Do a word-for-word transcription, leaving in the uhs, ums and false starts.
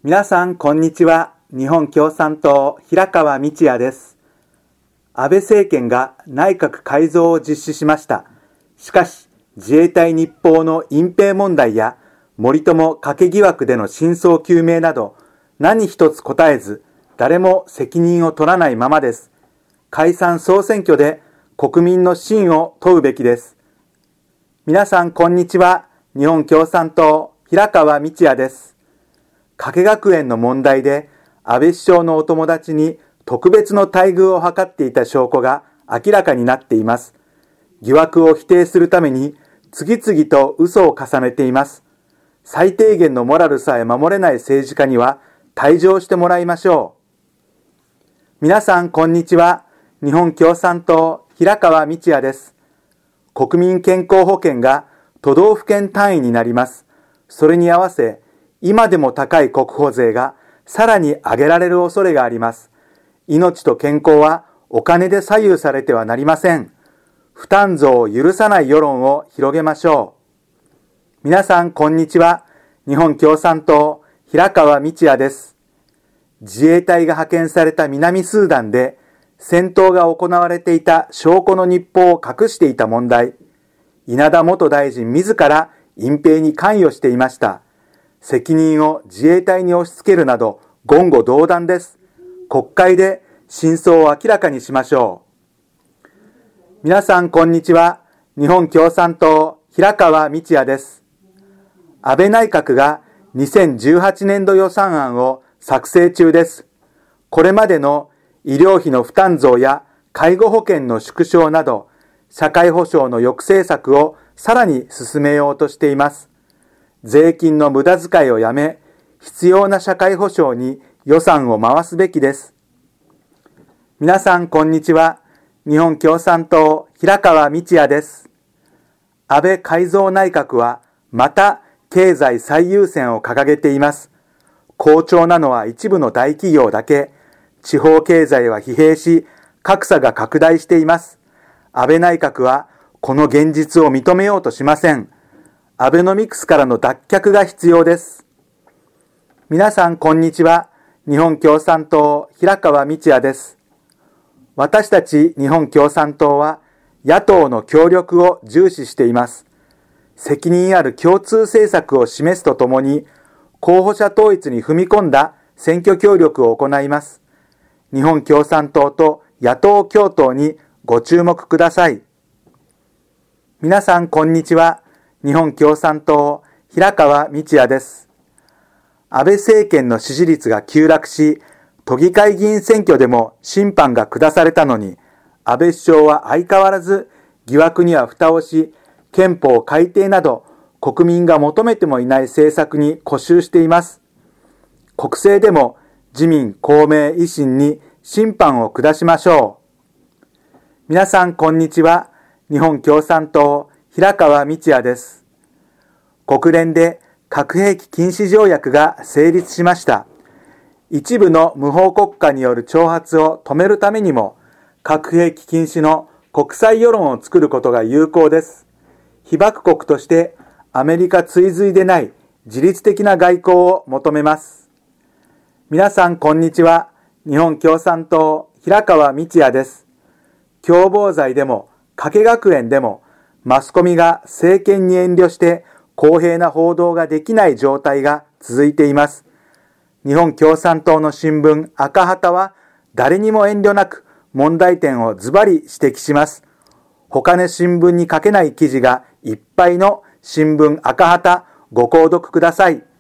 皆さんこんにちは。日本共産党平川道也です。安倍政権が内閣改造を実施しました。しかし自衛隊日報の隠蔽問題や森友賭け疑惑での真相究明など何一つ答えず、誰も責任を取らないままです。解散総選挙で国民の信を問うべきです。皆さんこんにちは。日本共産党平川道也です。加計学園の問題で安倍首相のお友達に特別の待遇を図っていた証拠が明らかになっています。疑惑を否定するために次々と嘘を重ねています。最低限のモラルさえ守れない政治家には退場してもらいましょう。皆さんこんにちは。日本共産党平川道也です。国民健康保険が都道府県単位になります。それに合わせ今でも高い国保税がさらに上げられる恐れがあります。命と健康はお金で左右されてはなりません。負担増を許さない世論を広げましょう。皆さんこんにちは。日本共産党平川道也です。自衛隊が派遣された南スーダンで戦闘が行われていた証拠の日報を隠していた問題。稲田元大臣自ら隠蔽に関与していました。責任を自衛隊に押し付けるなど言語道断です。国会で真相を明らかにしましょう。皆さんこんにちは。日本共産党平川道也です。安倍内閣がにせんじゅうはちねんど予算案を作成中です。これまでの医療費の負担増や介護保険の縮小など社会保障の抑制策をさらに進めようとしています。税金の無駄遣いをやめ、必要な社会保障に予算を回すべきです。皆さんこんにちは。日本共産党平川道也です。安倍改造内閣はまた経済最優先を掲げています。好調なのは一部の大企業だけ、地方経済は疲弊し、格差が拡大しています。安倍内閣はこの現実を認めようとしません。アベノミクスからの脱却が必要です。皆さんこんにちは。日本共産党平川道也です。私たち日本共産党は野党の協力を重視しています。責任ある共通政策を示すとともに候補者統一に踏み込んだ選挙協力を行います。日本共産党と野党共闘にご注目ください。皆さんこんにちは。日本共産党平川道也です。安倍政権の支持率が急落し、都議会議員選挙でも審判が下されたのに、安倍首相は相変わらず疑惑には蓋をし、憲法改定など国民が求めてもいない政策に固執しています。国政でも自民、公明、維新に審判を下しましょう。皆さんこんにちは。日本共産党平川道也です。国連で核兵器禁止条約が成立しました。一部の無法国家による挑発を止めるためにも、核兵器禁止の国際世論を作ることが有効です。被爆国としてアメリカ追随でない自律的な外交を求めます。皆さんこんにちは。日本共産党平川道也です。共謀罪でも加計学園でもマスコミが政権に遠慮して公平な報道ができない状態が続いています。日本共産党の新聞赤旗は誰にも遠慮なく問題点をズバリ指摘します。他の新聞に書けない記事がいっぱいの新聞赤旗ご購読ください。